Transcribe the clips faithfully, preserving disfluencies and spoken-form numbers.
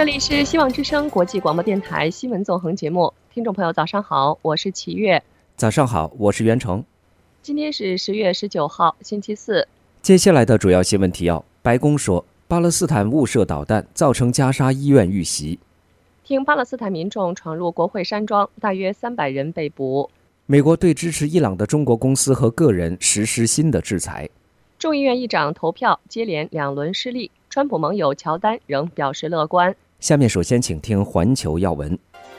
这里是希望之声国际广播电台新闻纵横节目，听众朋友早上好，我是齐月。 早上好，我是袁成。 今天是十月十九号，星期四。 接下来的主要新闻提要：白宫说，巴勒斯坦误射导弹造成加沙医院遇袭； 听巴勒斯坦民众闯入国会山庄，大约三百人被捕； 美国对支持伊朗的中国公司和个人实施新的制裁； 众议院议长投票接连两轮失利，川普盟友乔丹仍表示乐观。 下面首先请听环球要闻。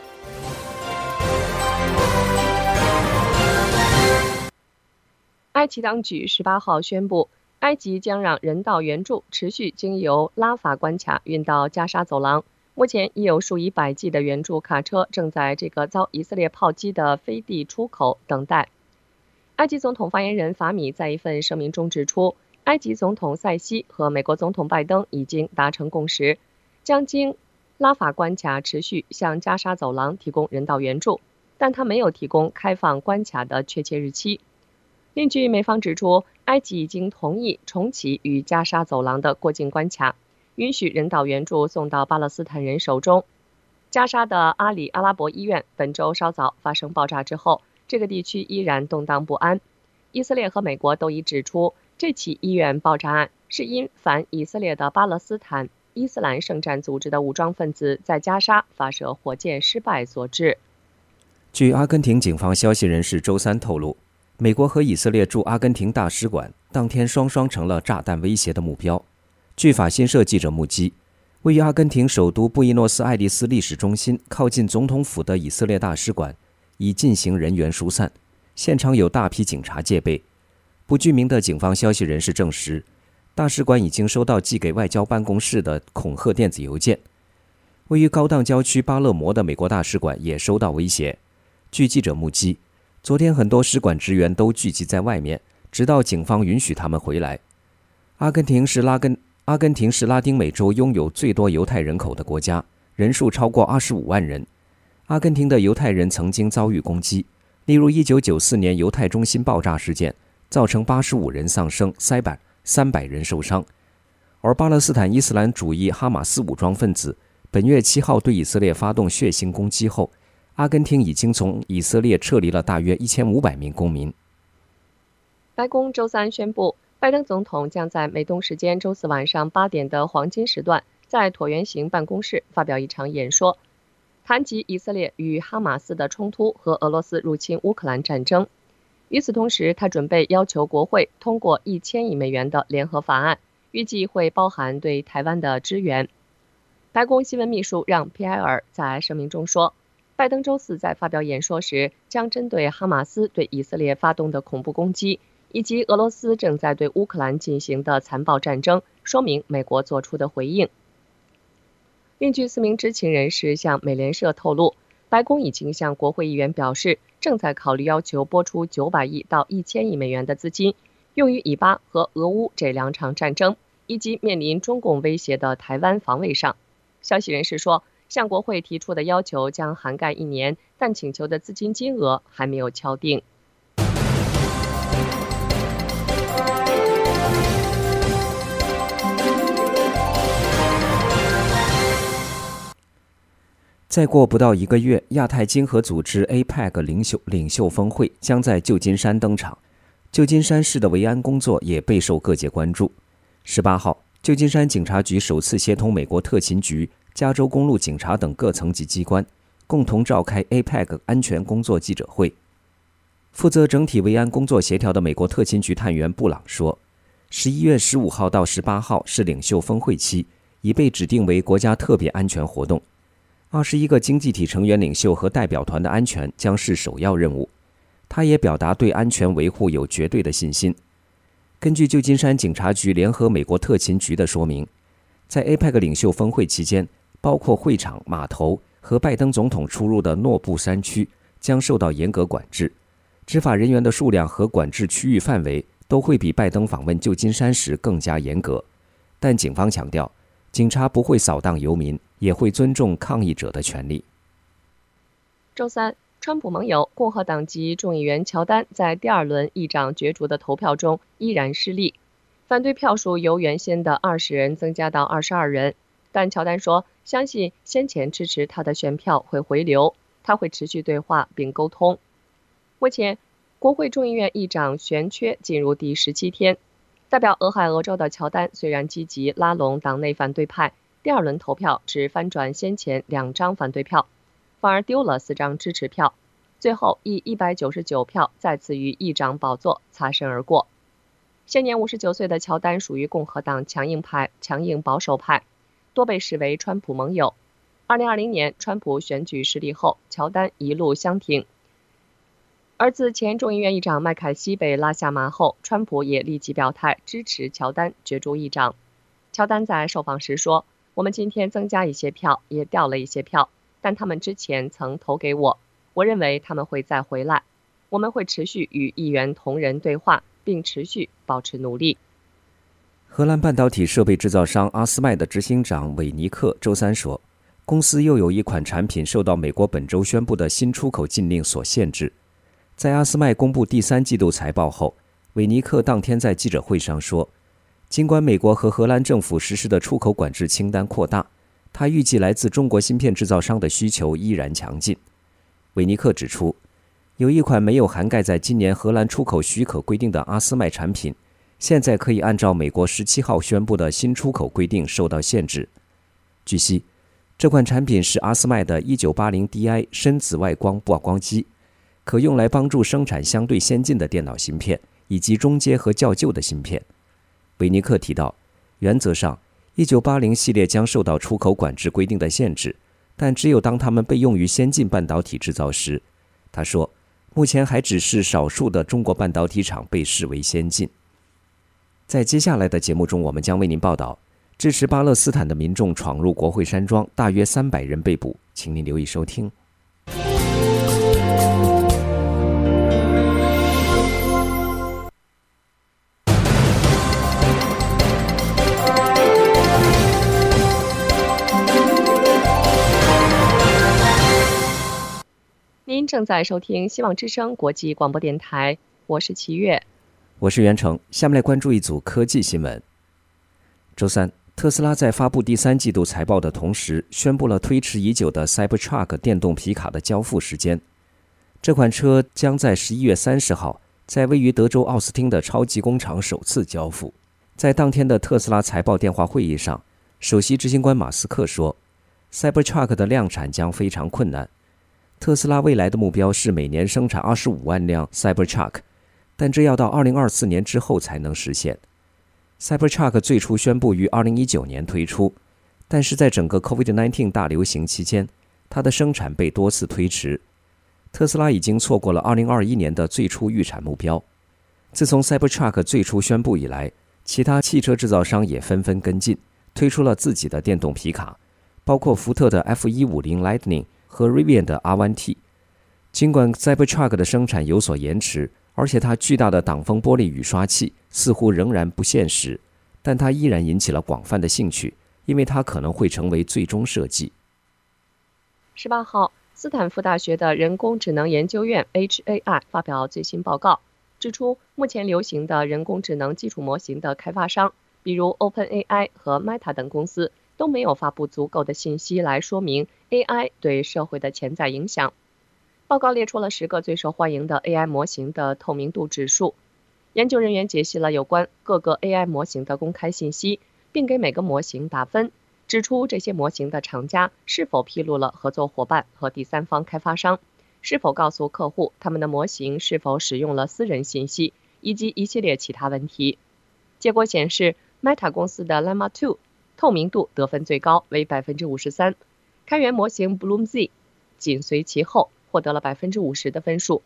埃及当局十八号宣布，埃及将让人道援助持续经由拉法关卡运到加沙走廊。目前已有数以百计的援助卡车正在这个遭以色列炮击的飞地出口等待。埃及总统发言人法米在一份声明中指出，埃及总统塞西和美国总统拜登已经达成共识，将经拉法关卡持续向加沙走廊提供人道援助，但他没有提供开放关卡的确切日期。另据美方指出，埃及已经同意重启与加沙走廊的过境关卡，允许人道援助送到巴勒斯坦人手中。加沙的阿里阿拉伯医院本周稍早发生爆炸之后，这个地区依然动荡不安。以色列和美国都已指出，这起医院爆炸案是因反以色列的巴勒斯坦伊斯兰圣战组织的武装分子在加沙发射火箭失败所致。 据阿根廷警方消息人士周三透露，美国和以色列驻阿根廷大使馆当天双双成了炸弹威胁的目标。据法新社记者目击，位于阿根廷首都布宜诺斯艾利斯历史中心靠近总统府的以色列大使馆已进行人员疏散，现场有大批警察戒备。不具名的警方消息人士证实，大使馆已经收到寄给外交办公室的恐吓电子邮件。位于高档郊区巴勒摩的美国大使馆也收到威胁。据记者目击，昨天很多使馆职员都聚集在外面，直到警方允许他们回来。阿根廷是拉根阿根廷是拉丁美洲拥有最多犹太人口的国家，人数超过二十五万人。阿根廷的犹太人曾经遭遇攻击，例如一九九四年犹太中心爆炸事件，造成八十五人丧生，三百人受伤。而巴勒斯坦伊斯兰主义哈马斯武装分子本月七号对以色列发动血腥攻击后，阿根廷已经从以色列撤离了大约一千五百名公民。 白宫周三宣布，拜登总统将在美东时间周四晚上八点的黄金时段，在椭圆形办公室发表一场演说，谈及以色列与哈马斯的冲突和俄罗斯入侵乌克兰战争。与此同时，他准备要求国会通过一千亿美元的联合法案，预计会包含对台湾的支援。白宫新闻秘书让·皮埃尔在声明中说，拜登周四在发表演说时，将针对哈马斯对以色列发动的恐怖攻击，以及俄罗斯正在对乌克兰进行的残暴战争，说明美国做出的回应。另据四名知情人士向美联社透露，白宫已经向国会议员表示，正在考虑要求拨出九百亿到一千亿美元的资金，用于以巴和俄乌这两场战争，以及面临中共威胁的台湾防卫上。消息人士说，向国会提出的要求将涵盖一年，但请求的资金金额还没有敲定。 再过不到一个月，亚太经合组织 A P E C 领袖领袖峰会将在旧金山登场。旧金山市的维安工作也备受各界关注。十八号，旧金山警察局首次协同美国特勤局、加州公路警察等各层级机关，共同召开 A P E C 安全工作记者会。负责整体维安工作协调的美国特勤局探员布朗说，十一月十五号到十八号是领袖峰会期，已被指定为国家特别安全活动。二十一个经济体成员领袖和代表团的安全将是首要任务。他也表达对安全维护有绝对的信心。根据旧金山警察局联合美国特勤局的说明，在 A P E C 领袖峰会期间，包括会场、码头和拜登总统出入的诺布山区将受到严格管制，执法人员的数量和管制区域范围都会比拜登访问旧金山时更加严格。但警方强调，警察不会扫荡游民，也会尊重抗议者的权利。 周三，川普盟友共和党籍众议员乔丹在第二轮议长角逐的投票中依然失利，反对票数由原先的二十人增加到二十二人。但乔丹说， 相信先前支持他的选票会回流，他会持续对话并沟通。目前，国会众议院议长悬缺进入第十七天，代表俄亥俄州的乔丹虽然积极拉拢党内反对派，第二轮投票只翻转先前两张反对票，反而丢了四张支持票，最后以一百九十九票再次与议长宝座擦身而过。现年五十九岁的乔丹属于共和党强硬派、强硬保守派，多被视为川普盟友。二零二零年川普选举失利后，乔丹一路相挺。而自前众议院议长麦凯锡被拉下马后，川普也立即表态支持乔丹角逐议长。乔丹在受访时说：“我们今天增加一些票，也掉了一些票，但他们之前曾投给我，我认为他们会再回来。我们会持续与议员同仁对话，并持续保持努力。” 荷兰半导体设备制造商阿斯麦的执行长韦尼克周三说，公司又有一款产品受到美国本周宣布的新出口禁令所限制。在阿斯麦公布第三季度财报后，韦尼克当天在记者会上说，尽管美国和荷兰政府实施的出口管制清单扩大，他预计来自中国芯片制造商的需求依然强劲。韦尼克指出，有一款没有涵盖在今年荷兰出口许可规定的阿斯麦产品，现在可以按照美国十七号宣布的新出口规定受到限制。据悉，这款产品是阿斯麦的 一九八零 D I 深紫外光曝光机，可用来帮助生产相对先进的电脑芯片以及中阶和较旧的芯片。韦尼克提到，原则上一九八零系列将受到出口管制规定的限制，但只有当它们被用于先进半导体制造时。他说，目前还只是少数的中国半导体厂被视为先进。在接下来的节目中，我们将为您报道支持巴勒斯坦的民众闯入国会山庄，大约三百人被捕，请您留意收听。 您正在收听希望之声国际广播电台，我是齐月， 我是袁成。下面来关注一组科技新闻。周三，特斯拉在发布第三季度财报的同时，宣布了推迟已久的 Cybertruck 电动皮卡的交付时间。这款车将在十一月三十号在位于德州奥斯汀的超级工厂首次交付。在当天的特斯拉财报电话会议上，首席执行官马斯克说 ，Cybertruck 的量产将非常困难。特斯拉未来的目标是每年生产二十五万辆 Cybertruck， 但这要到二零二四年之后才能实现。Cybertruck 最初宣布于二零一九年推出，但是在整个 COVID 十九 大流行期间，它的生产被多次推迟。特斯拉已经错过了二零二一年的最初预产目标。自从 Cybertruck 最初宣布以来，其他汽车制造商也纷纷跟进，推出了自己的电动皮卡，包括福特的 F 一五零 Lightning 和 Rivian 的 R 一 T。 尽管 Cybertruck 的生产有所延迟，而且它巨大的挡风玻璃雨刷器似乎仍然不现实，但它依然引起了广泛的兴趣，因为它可能会成为最终设计。 十八号，斯坦福大学的人工智能研究院 H A I 发表最新报告，指出目前流行的人工智能基础模型的开发商，比如 OpenAI 和 Meta 等公司，都没有发布足够的信息来说明 A I 对社会的潜在影响。报告列出了十个最受欢迎的 A I 模型的透明度指数。研究人员解析了有关各个 A I 模型的公开信息，并给每个模型打分，指出这些模型的厂家是否披露了合作伙伴和第三方开发商，是否告诉客户他们的模型是否使用了私人信息，以及一系列其他问题。结果显示 Meta 公司的 Llama 二透明度得分最高，为 百分之五十三， 开源模型 BloomZ 紧随其后，获得了 百分之五十 的分数。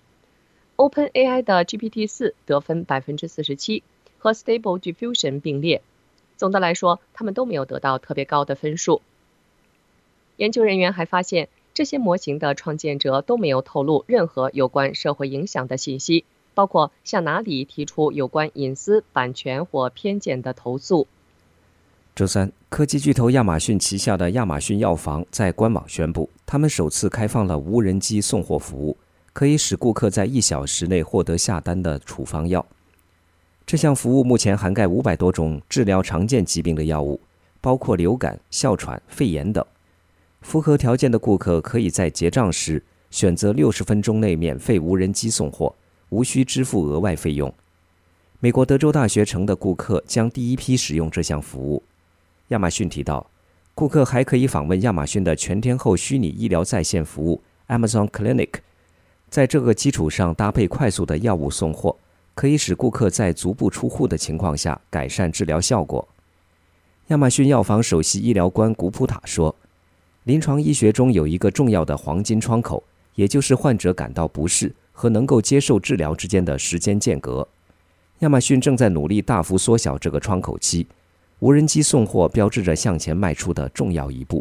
OpenAI 的 G P T 四 得分 百分之四十七， 和 Stable Diffusion 并列。总的来说，他们都没有得到特别高的分数。研究人员还发现，这些模型的创建者都没有透露任何有关社会影响的信息，包括向哪里提出有关隐私、版权或偏见的投诉。 周三，科技巨头亚马逊旗下的亚马逊药房在官网宣布，他们首次开放了无人机送货服务，可以使顾客在一小时内获得下单的处方药。这项服务目前涵盖五百多种治疗常见疾病的药物，包括流感、哮喘、肺炎等， 符合条件的顾客可以在结账时选择六十分钟内免费无人机送货，无需支付额外费用。美国德州大学城的顾客将第一批使用这项服务。亚马逊提到，顾客还可以访问亚马逊的全天候虚拟医疗在线服务 Amazon Clinic， 在这个基础上搭配快速的药物送货，可以使顾客在足不出户的情况下改善治疗效果。亚马逊药房首席医疗官古普塔说，临床医学中有一个重要的黄金窗口，也就是患者感到不适和能够接受治疗之间的时间间隔。亚马逊正在努力大幅缩小这个窗口期，无人机送货标志着向前迈出的重要一步。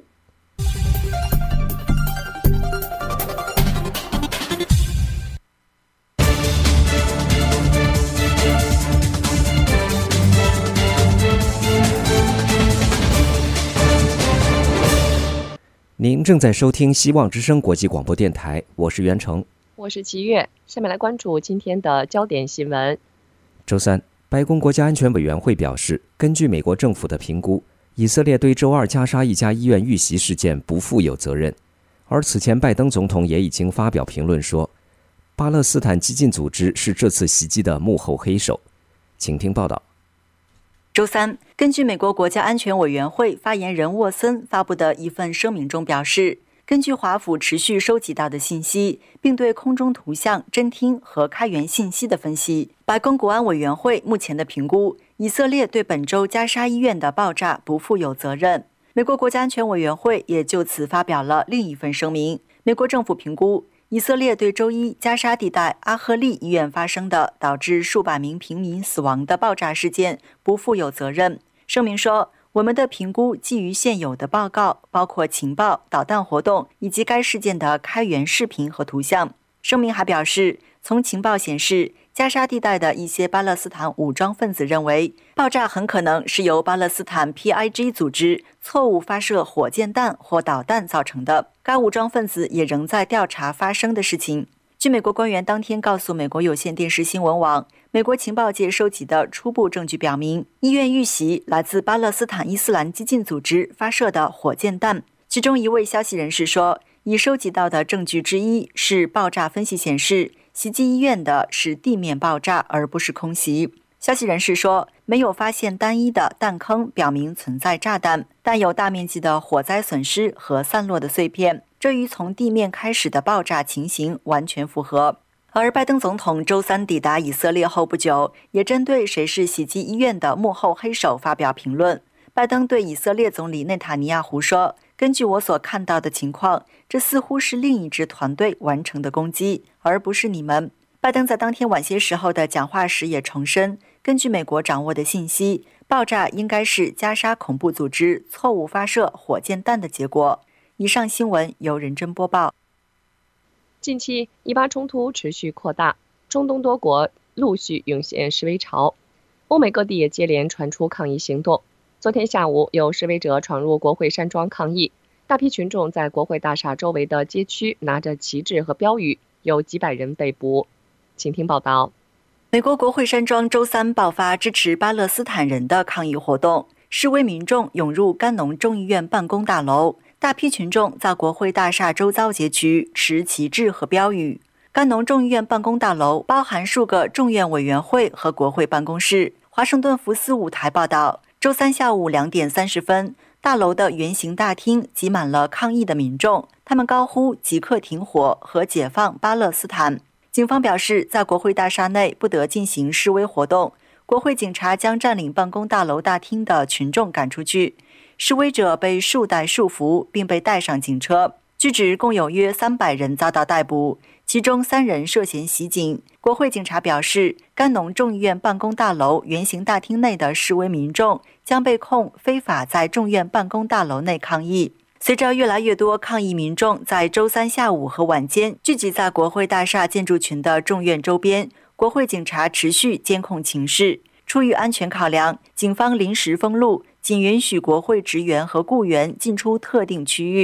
您正在收听希望之声国际广播电台，我是袁成， 我是齐月。下面来关注今天的焦点新闻。 周三，白宫国家安全委员会表示，根据美国政府的评估，以色列对周二加沙一家医院遇袭事件不负有责任。而此前拜登总统也已经发表评论说，巴勒斯坦激进组织是这次袭击的幕后黑手。请听报道。 周三，根据美国国家安全委员会发言人沃森发布的一份声明中表示，根据华府持续收集到的信息，并对空中图像、侦听和开源信息的分析，白宫国安委员会目前的评估，以色列对本周加沙医院的爆炸不负有责任。美国国家安全委员会也就此发表了另一份声明，美国政府评估以色列对周一加沙地带阿赫利医院发生的导致数百名平民死亡的爆炸事件不负有责任。声明说，我们的评估基于现有的报告，包括情报、导弹活动以及该事件的开源视频和图像。声明还表示，从情报显示，加沙地带的一些巴勒斯坦武装分子认为，爆炸很可能是由巴勒斯坦 P I G 组织错误发射火箭弹或导弹造成的。该武装分子也仍在调查发生的事情。据美国官员当天告诉美国有线电视新闻网，美国情报界收集的初步证据表明，医院遇袭来自巴勒斯坦伊斯兰激进组织发射的火箭弹。其中一位消息人士说，已收集到的证据之一是爆炸分析显示，袭击医院的是地面爆炸而不是空袭。消息人士说，没有发现单一的弹坑表明存在炸弹，但有大面积的火灾损失和散落的碎片，这与从地面开始的爆炸情形完全符合。而拜登总统周三抵达以色列后不久，也针对谁是袭击医院的幕后黑手发表评论。拜登对以色列总理内塔尼亚胡说，根据我所看到的情况，这似乎是另一支团队完成的攻击，而不是你们。拜登在当天晚些时候的讲话时也重申，根据美国掌握的信息，爆炸应该是加沙恐怖组织错误发射火箭弹的结果。以上新闻由任真播报。 近期以巴冲突持续扩大，中东多国陆续涌现示威潮，欧美各地也接连传出抗议行动。昨天下午，有示威者闯入国会山庄抗议，大批群众在国会大厦周围的街区拿着旗帜和标语，有几百人被捕。请听报道。 美国国会山庄周三爆发支持巴勒斯坦人的抗议活动，示威民众涌入甘农众议院办公大楼，大批群众在国会大厦周遭街区持旗帜和标语。甘农众议院办公大楼包含数个众院委员会和国会办公室。华盛顿福斯五台报道，周三下午两点三十分，大楼的圆形大厅挤满了抗议的民众，他们高呼即刻停火和解放巴勒斯坦。警方表示，在国会大厦内不得进行示威活动，国会警察将占领办公大楼大厅的群众赶出去，示威者被束带束缚并被带上警车。据指共有约三百人遭到逮捕，其中三人涉嫌袭警。国会警察表示，甘农众议院办公大楼圆形大厅内的示威民众将被控非法在众院办公大楼内抗议。随着越来越多抗议民众在周三下午和晚间聚集在国会大厦建筑群的众院周边，国会警察持续监控情势。出于安全考量，警方临时封路，仅允许国会职员和雇员进出特定区域。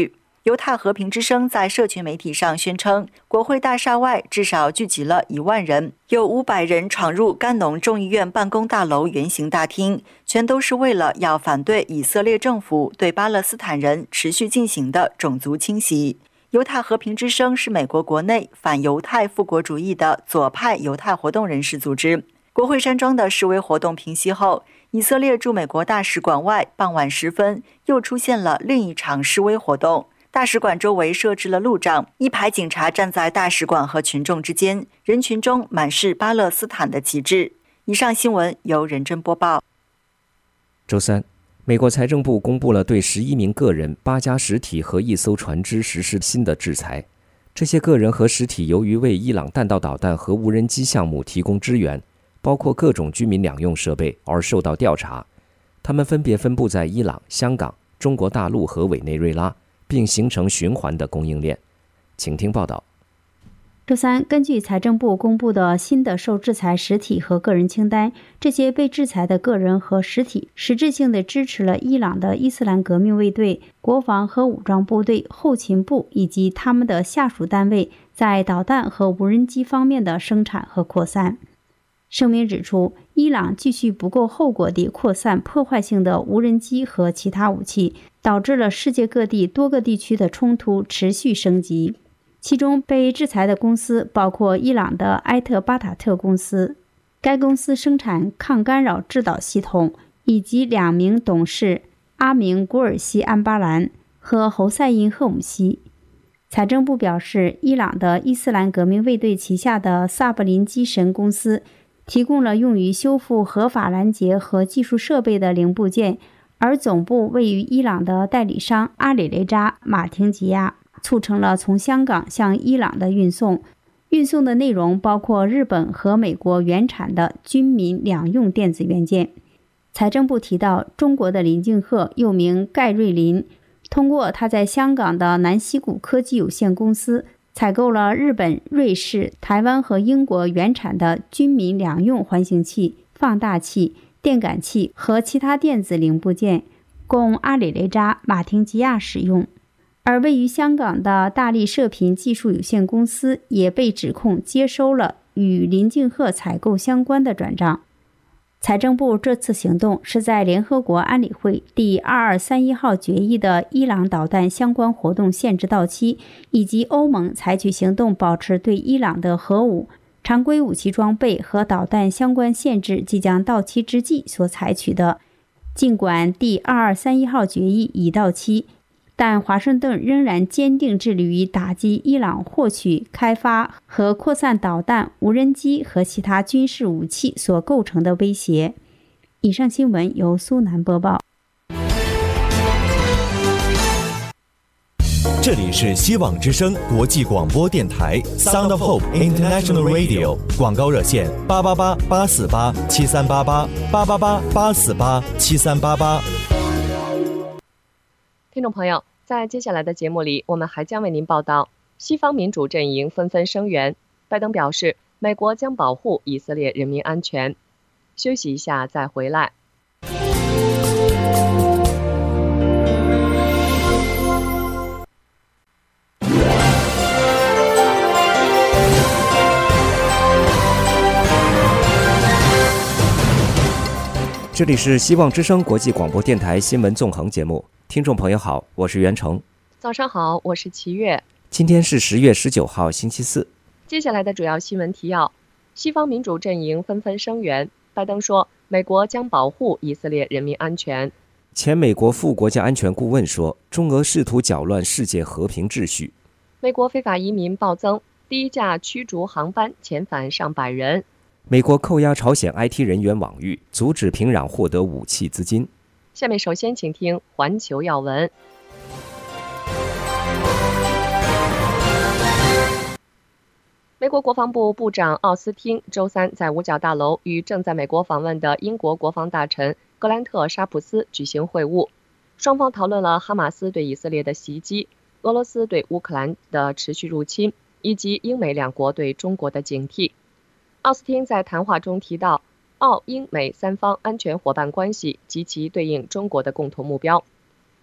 犹太和平之声在社群媒体上宣称，国会大厦外至少聚集了一万人，有五百人闯入甘农众议院办公大楼圆形大厅，全都是为了要反对以色列政府对巴勒斯坦人持续进行的种族清洗。犹太和平之声是美国国内反犹太复国主义的左派犹太活动人士组织。国会山庄的示威活动平息后，以色列驻美国大使馆外傍晚时分又出现了另一场示威活动。大使馆周围设置了路障，一排警察站在大使馆和群众之间，人群中满是巴勒斯坦的旗帜。以上新闻由任真播报。 周三，美国财政部公布了对十一名个人、八家实体和一艘船只实施新的制裁。这些个人和实体由于为伊朗弹道导弹和无人机项目提供支援，包括各种居民两用设备，而受到调查。他们分别分布在伊朗、香港、中国大陆和委内瑞拉，并形成循环的供应链。请听报道。 周三，根据财政部公布的新的受制裁实体和个人清单，这些被制裁的个人和实体实质性地支持了伊朗的伊斯兰革命卫队、国防和武装部队、后勤部以及他们的下属单位在导弹和无人机方面的生产和扩散。声明指出，伊朗继续不顾后果地扩散破坏性的无人机和其他武器，导致了世界各地多个地区的冲突持续升级。其中被制裁的公司包括伊朗的埃特巴塔特公司，该公司生产抗干扰制导系统，以及两名董事阿明·古尔西安巴兰和侯赛因·赫姆西。财政部表示，伊朗的伊斯兰革命卫队旗下的萨布林基神公司提供了用于修复合法拦截和技术设备的零部件，而总部位于伊朗的代理商阿里雷扎·马廷吉亚促成了从香港向伊朗的运送。运送的内容包括日本和美国原产的军民两用电子元件。财政部提到，中国的林敬鹤又名盖瑞林，通过他在香港的南溪谷科技有限公司采购了日本、瑞士、台湾和英国原产的军民两用环形器、放大器、电感器和其他电子零部件，供阿里雷扎·马廷吉亚使用。而位于香港的大力射频技术有限公司也被指控接收了与林敬鹤采购相关的转账。财政部这次行动是在联合国安理会第二二三一号决议的伊朗导弹相关活动限制到期，以及欧盟采取行动保持对伊朗的核武、常规武器装备和导弹相关限制即将到期之际所采取的。尽管第二二三一号决议已到期，但华盛顿仍然坚定致力于打击伊朗获取、开发和扩散导弹、无人机和其他军事武器所构成的威胁。以上新闻由苏南播报。 这里是希望之声国际广播电台 Sound of Hope International Radio， 广告热线八八八八四八七三八八八八八八四八七三八八。 听众朋友，在接下来的节目里，我们还将为您报道西方民主阵营纷纷声援，拜登表示美国将保护以色列人民安全。休息一下再回来。 这里是希望之声国际广播电台新闻纵横节目，听众朋友好，我是袁成。 早上好，我是齐月。 今天是十月十九号，星期四。 接下来的主要新闻提要：西方民主阵营纷纷声援，拜登说美国将保护以色列人民安全。 前美国副国家安全顾问说，中俄试图搅乱世界和平秩序。 美国非法移民暴增，第一架驱逐航班遣返上百人。 美国扣押朝鲜 I T 人员网狱，阻止平壤获得武器资金。 下面首先请听环球要闻。美国国防部部长奥斯汀周三在五角大楼与正在美国访问的英国国防大臣格兰特·沙普斯举行会晤，双方讨论了哈马斯对以色列的袭击、俄罗斯对乌克兰的持续入侵，以及英美两国对中国的警惕。奥斯汀在谈话中提到，澳英美三方安全伙伴关系及其对应中国的共同目标。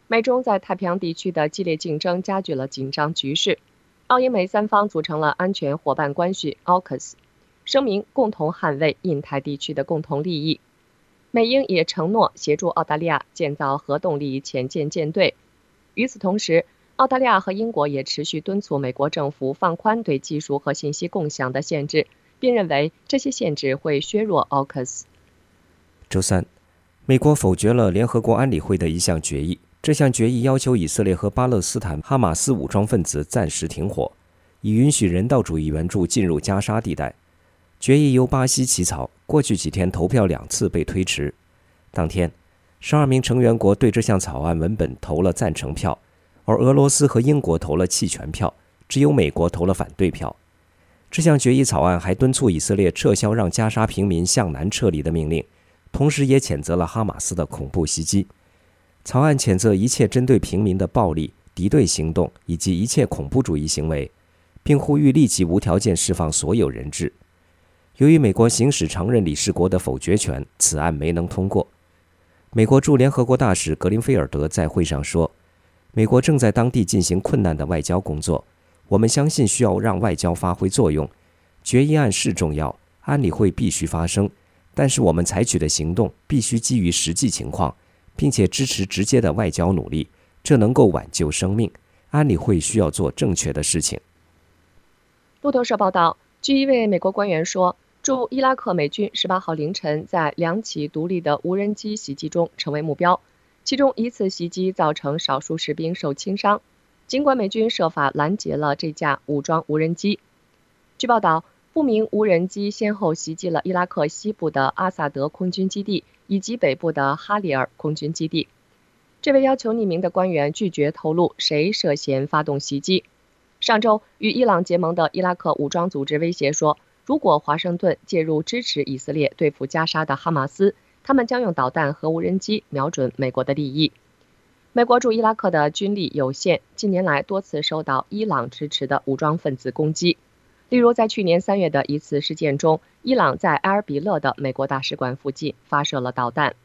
美中在太平洋地区的激烈竞争加剧了紧张局势。澳英美三方组成了安全伙伴关系 A U K U S， 声明共同捍卫印太地区的共同利益。美英也承诺协助澳大利亚建造核动力潜舰舰队。与此同时，澳大利亚和英国也持续敦促美国政府放宽对技术和信息共享的限制，并认为这些限制会削弱 A U K U S。 周三，美国否决了联合国安理会的一项决议，这项决议要求以色列和巴勒斯坦哈马斯武装分子暂时停火，以允许人道主义援助进入加沙地带。决议由巴西起草，过去几天投票两次被推迟。当天，十二名成员国对这项草案文本投了赞成票，而俄罗斯和英国投了弃权票，只有美国投了反对票。这项决议草案还敦促以色列撤销让加沙平民向南撤离的命令，同时也谴责了哈马斯的恐怖袭击。草案谴责一切针对平民的暴力、敌对行动以及一切恐怖主义行为，并呼吁立即无条件释放所有人质。由于美国行使常任理事国的否决权，此案没能通过。美国驻联合国大使格林菲尔德在会上说，美国正在当地进行困难的外交工作，我们相信需要让外交发挥作用。决议案是重要，安理会必须发生，但是我们采取的行动必须基于实际情况，并且支持直接的外交努力，这能够挽救生命。安理会需要做正确的事情。 路透社报道，据一位美国官员说，驻伊拉克美军十八号凌晨在两起独立的无人机袭击中成为目标，其中一次袭击造成少数士兵受轻伤，尽管美军设法拦截了这架武装无人机。据报道，不明无人机先后袭击了伊拉克西部的阿萨德空军基地以及北部的哈里尔空军基地。这位要求匿名的官员拒绝透露谁涉嫌发动袭击。上周，与伊朗结盟的伊拉克武装组织威胁说，如果华盛顿介入支持以色列对付加沙的哈马斯，他们将用导弹和无人机瞄准美国的利益。美国驻伊拉克的军力有限，近年来多次受到伊朗支持的武装分子攻击。例如，在去年三月的一次事件中，伊朗在埃尔比勒的美国大使馆附近发射了导弹。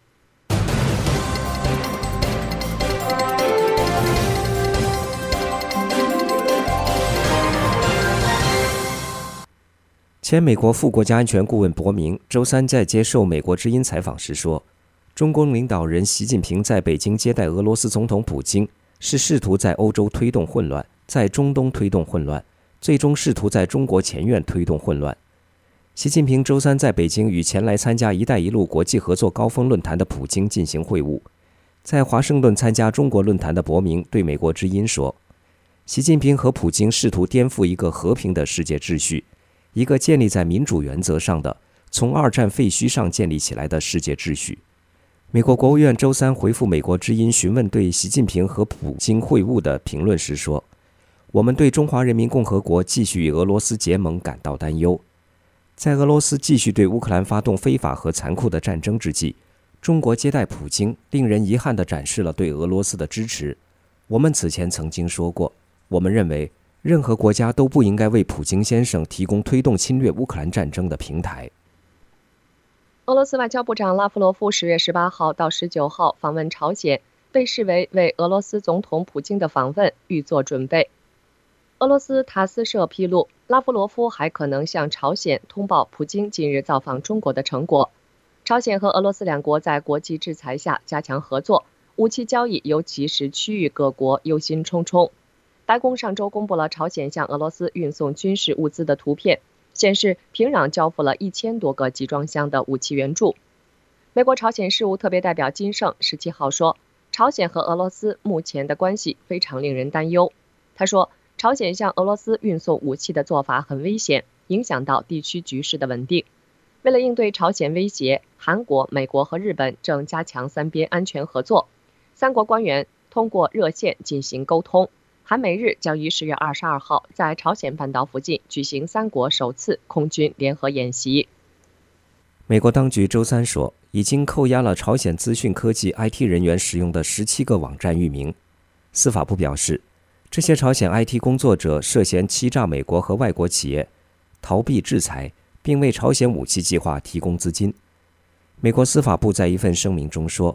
前美国副国家安全顾问伯明周三在接受美国之音采访时说，中共领导人习近平在北京接待俄罗斯总统普京，是试图在欧洲推动混乱，在中东推动混乱，最终试图在中国前院推动混乱。习近平周三在北京与前来参加“一带一路”国际合作高峰论坛的普京进行会晤。在华盛顿参加中国论坛的伯明对美国之音说，习近平和普京试图颠覆一个和平的世界秩序，一个建立在民主原则上的、从二战废墟上建立起来的世界秩序。美国国务院周三回复美国之音询问对习近平和普京会晤的评论时说，我们对中华人民共和国继续与俄罗斯结盟感到担忧。在俄罗斯继续对乌克兰发动非法和残酷的战争之际，中国接待普京，令人遗憾地展示了对俄罗斯的支持。我们此前曾经说过，我们认为任何国家都不应该为普京先生提供推动侵略乌克兰战争的平台。 俄罗斯外交部长拉夫罗夫十月十八号到十九号访问朝鲜，被视为为俄罗斯总统普京的访问预做准备。俄罗斯塔斯社披露，拉夫罗夫还可能向朝鲜通报普京近日造访中国的成果。朝鲜和俄罗斯两国在国际制裁下加强合作，武器交易尤其是区域各国忧心忡忡。白宫上周公布了朝鲜向俄罗斯运送军事物资的图片，显示平壤交付了一千多个集装箱的武器援助。美国朝鲜事务特别代表金盛十七号说，朝鲜和俄罗斯目前的关系非常令人担忧。他说，朝鲜向俄罗斯运送武器的做法很危险，影响到地区局势的稳定。为了应对朝鲜威胁，韩国、美国和日本正加强三边安全合作。三国官员通过热线进行沟通。韩美日将于十月二十二号在朝鲜半岛附近举行三国首次空军联合演习。 美国当局周三说，已经扣押了朝鲜资讯科技 I T 人员使用的十七个网站域名。司法部表示，这些朝鲜 I T 工作者涉嫌欺诈美国和外国企业，逃避制裁，并为朝鲜武器计划提供资金。美国司法部在一份声明中说，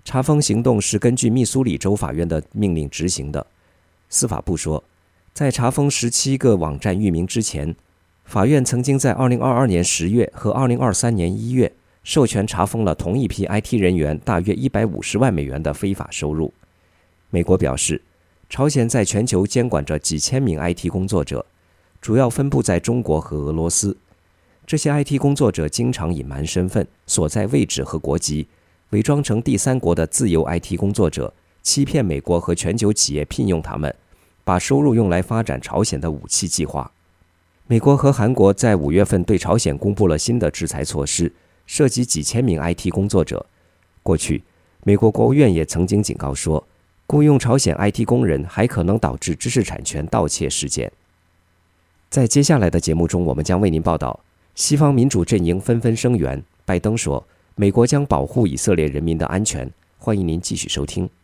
查封行动是根据密苏里州法院的命令执行的。司法部说，在查封十七个网站域名之前，法院曾经在二零二二年十月和二零二三年一月授权查封了同一批 I T 人员大约一百五十万美元的非法收入。美国表示，朝鲜在全球监管着几千名 I T 工作者，主要分布在中国和俄罗斯。这些 I T 工作者经常隐瞒身份、所在位置和国籍，伪装成第三国的自由 I T 工作者，欺骗美国和全球企业聘用他们，把收入用来发展朝鲜的武器计划。美国和韩国在五月份对朝鲜公布了新的制裁措施，涉及几千名 I T 工作者。过去，美国国务院也曾经警告说，雇用朝鲜 I T 工人还可能导致知识产权盗窃事件。在接下来的节目中，我们将为您报道，西方民主阵营纷纷声援，拜登说，美国将保护以色列人民的安全。欢迎您继续收听。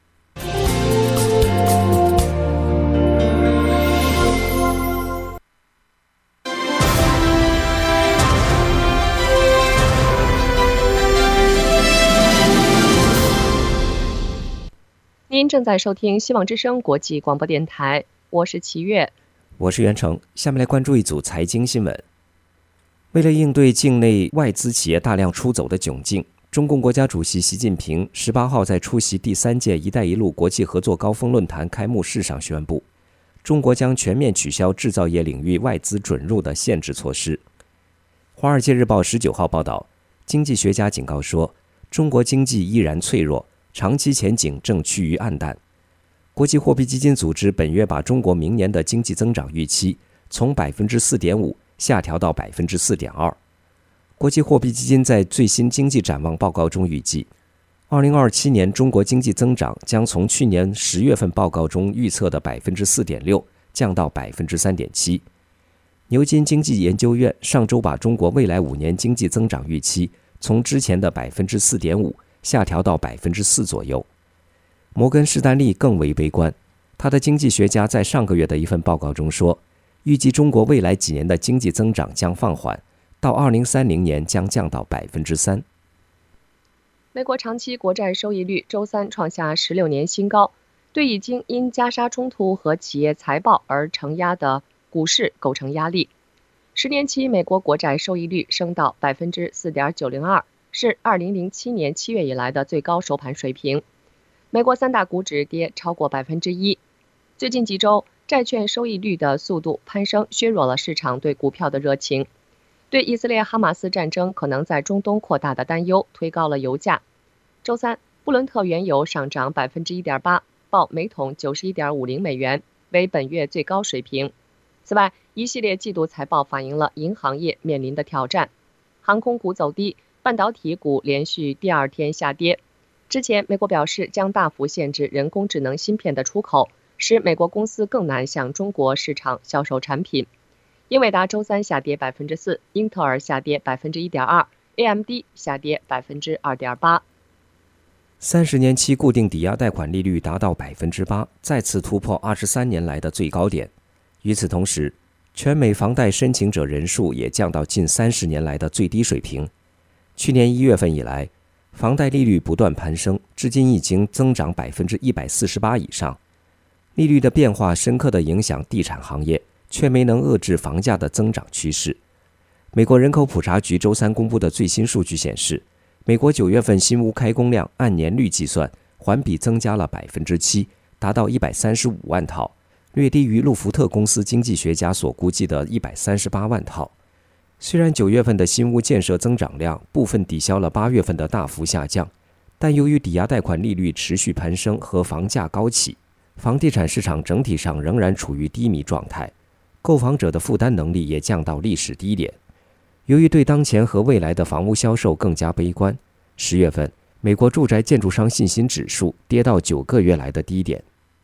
您正在收听希望之声国际广播电台，我是齐月， 我是袁成。下面来关注一组财经新闻。为了应对境内外资企业大量出走的窘境，中共国家主席习近平十八号在出席第三届“一带一路”国际合作高峰论坛开幕式上宣布，中国将全面取消制造业领域外资准入的限制措施。《华尔街日报》十九号报道，经济学家警告说，中国经济依然脆弱，长期前景正趋于暗淡。国际货币基金组织本月把中国明年的经济增长预期从 百分之四点五 下调到 百分之四点二。 国际货币基金在最新经济展望报告中预计，二零二七年中国经济增长将从去年十月份报告中预测的 百分之四点六 降到 百分之三点七。 牛津经济研究院上周把中国未来五年经济增长预期从之前的 百分之四点五 下调到 百分之四 左右。摩根士丹利更为悲观，他的经济学家在上个月的一份报告中说，预计中国未来几年的经济增长将放缓，到二零三零年将降到 百分之三。 美国长期国债收益率周三创下十六年新高，对已经因加沙冲突和企业财报而承压的股市构成压力。十年期美国国债收益率升到 百分之四点九零二， 是二零零七年七月以来的最高收盘水平。美国三大股指跌超过 百分之一。 最近几周，债券收益率的速度攀升削弱了市场对股票的热情。对以色列哈马斯战争可能在中东扩大的担忧推高了油价。周三，布伦特原油上涨 百分之一点八， 报每桶 九十一点五零美元，为本月最高水平。此外，一系列季度财报反映了银行业面临的挑战。航空股走低，半导体股连续第二天下跌。之前，美国表示将大幅限制人工智能芯片的出口，使美国公司更难向中国市场销售产品。英伟达周三下跌 百分之四， 英特尔下跌 百分之一点二， A M D 下跌 百分之二点八。 三十年期固定抵押贷款利率达到 百分之八， 再次突破二十三年来的最高点。与此同时，全美房贷申请者人数也降到近三十年来的最低水平。去年一月份以来，房贷利率不断攀升，至今已经增长 百分之一百四十八 以上。利率的变化深刻地影响地产行业，却没能遏制房价的增长趋势。美国人口普查局周三公布的最新数据显示，美国九月份新屋开工量按年率计算，环比增加了 百分之七， 达到一百三十五万套，略低于路福特公司经济学家所估计的一百三十八万套。虽然九月份的新屋建设增长量部分抵消了八月份的大幅下降，但由于抵押贷款利率持续攀升和房价高企，房地产市场整体上仍然处于低迷状态，购房者的负担能力也降到历史低点。由于对当前和未来的房屋销售更加悲观，十月份美国住宅建筑商信心指数跌到九个月来的低点。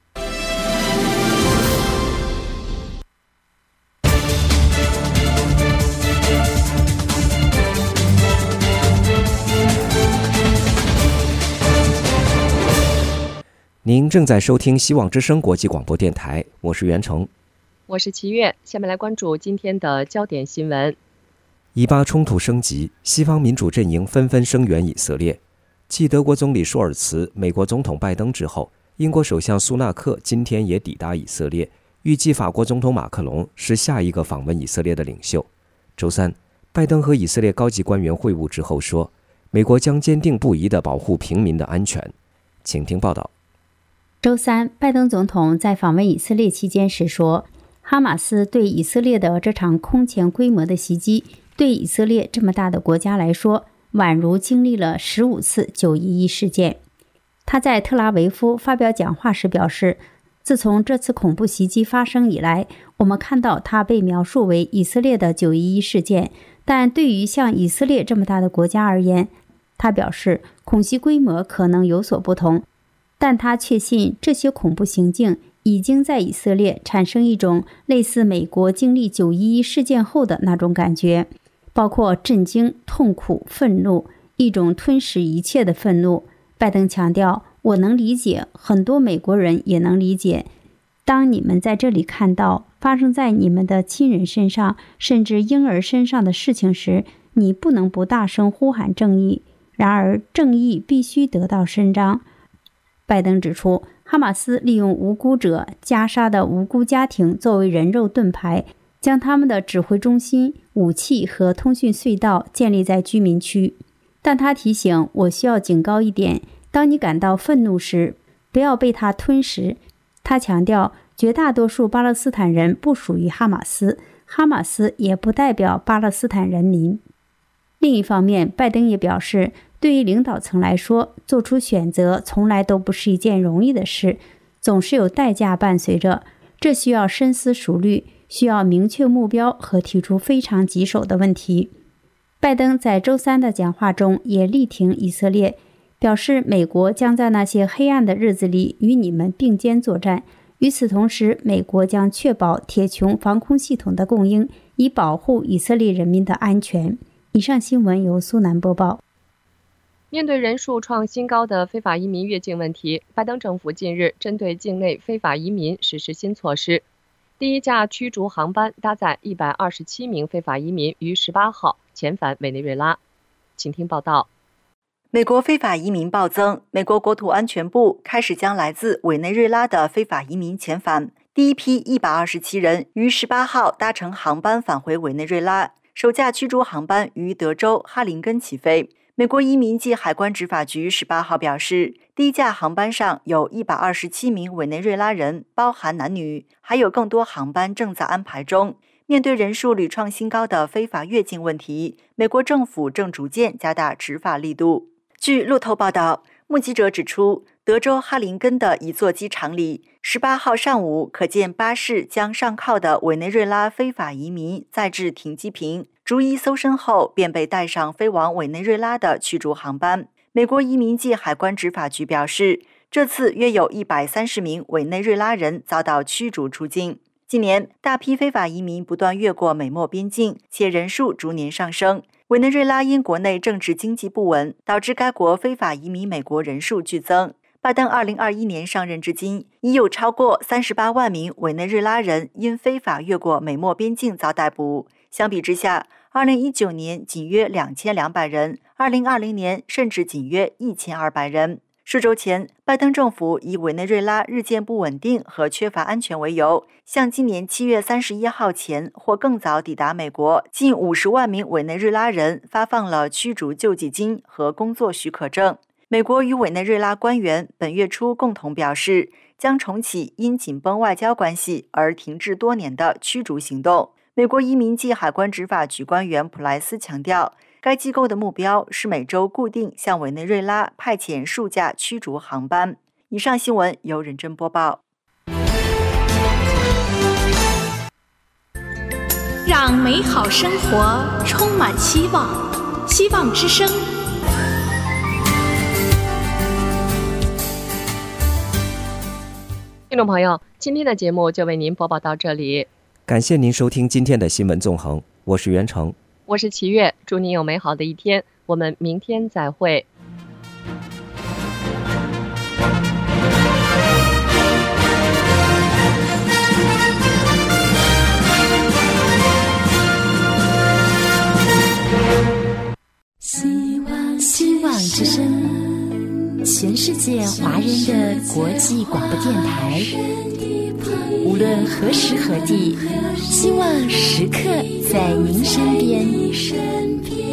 您正在收听希望之声国际广播电台，我是袁成， 我是齐月。下面来关注今天的焦点新闻。 以巴冲突升级，西方民主阵营纷纷声援以色列。 继德国总理舒尔茨、美国总统拜登之后，英国首相苏纳克今天也抵达以色列，预计法国总统马克龙是下一个访问以色列的领袖。周三，拜登和以色列高级官员会晤之后说，美国将坚定不移地保护平民的安全。请听报道。 周三，拜登总统在访问以色列期间时说，哈马斯对以色列的这场空前规模的袭击，对以色列这么大的国家来说，宛如经历了十五次九一一事件。他在特拉维夫发表讲话时表示，自从这次恐怖袭击发生以来，我们看到它被描述为以色列的九一一事件，但对于像以色列这么大的国家而言，他表示恐袭规模可能有所不同，但他确信这些恐怖行径已经在以色列产生一种类似美国经历九一一事件后的那种感觉，包括震惊、痛苦、愤怒，一种吞噬一切的愤怒。拜登强调，我能理解，很多美国人也能理解，当你们在这里看到发生在你们的亲人身上，甚至婴儿身上的事情时，你不能不大声呼喊正义。然而，正义必须得到伸张。拜登指出，哈马斯利用无辜者加沙的无辜家庭作为人肉盾牌，将他们的指挥中心、武器和通讯隧道建立在居民区。但他提醒，我需要警告一点，当你感到愤怒时，不要被它吞噬。他强调，绝大多数巴勒斯坦人不属于哈马斯，哈马斯也不代表巴勒斯坦人民。另一方面，拜登也表示，对于领导层来说，做出选择从来都不是一件容易的事，总是有代价伴随着，这需要深思熟虑，需要明确目标和提出非常棘手的问题。拜登在周三的讲话中也力挺以色列，表示美国将在那些黑暗的日子里与你们并肩作战。与此同时，美国将确保铁穹防空系统的供应，以保护以色列人民的安全。以上新闻由苏南播报。 面对人数创新高的非法移民越境问题，拜登政府近日针对境内非法移民实施新措施。第一架驱逐航班搭载一百二十七名非法移民于十八号遣返委内瑞拉。请听报道。 美国非法移民暴增，美国国土安全部开始将来自委内瑞拉的非法移民遣返。第一批一百二十七人于十八号搭乘航班返回委内瑞拉，首架驱逐航班于德州哈林根起飞。美国移民及海关执法局十八号表示，第一架航班上有一百二十七名委内瑞拉人，包含男女，还有更多航班正在安排中。面对人数屡创新高的非法越境问题，美国政府正逐渐加大执法力度。据路透报道，目击者指出，德州哈林根的一座机场里，十八号上午可见巴士将上靠的委内瑞拉非法移民载至停机坪，逐一搜身后便被带上飞往委内瑞拉的驱逐航班。美国移民及海关执法局表示，这次约有一百三十名委内瑞拉人遭到驱逐出境。近年，大批非法移民不断越过美墨边境，且人数逐年上升。委内瑞拉因国内政治经济不稳，导致该国非法移民美国人数剧增。拜登二零二一年上任至今，已有超过三十八万名委内瑞拉人因非法越过美墨边境遭逮捕。相比之下，二零一九年仅约两千两百人，二零二零年甚至仅约一千二百人。数周前，拜登政府以委内瑞拉日渐不稳定和缺乏安全为由，向今年七月三十一号前或更早抵达美国近五十万名委内瑞拉人发放了驱逐救济金和工作许可证。美国与委内瑞拉官员本月初共同表示，将重启因紧绷外交关系而停滞多年的驱逐行动。美国移民及海关执法局官员普莱斯强调，该机构的目标是每周固定向委内瑞拉派遣数架驱逐航班。以上新闻由任真播报。 让美好生活充满希望，希望之声。 听众朋友，今天的节目就为您播报到这里， 感谢您收听今天的新闻纵横，我是袁成， 我是齐月，祝您有美好的一天，我们明天再会。 希望之声。 全世界华人的国际广播电台，无论何时何地，希望时刻在您身边。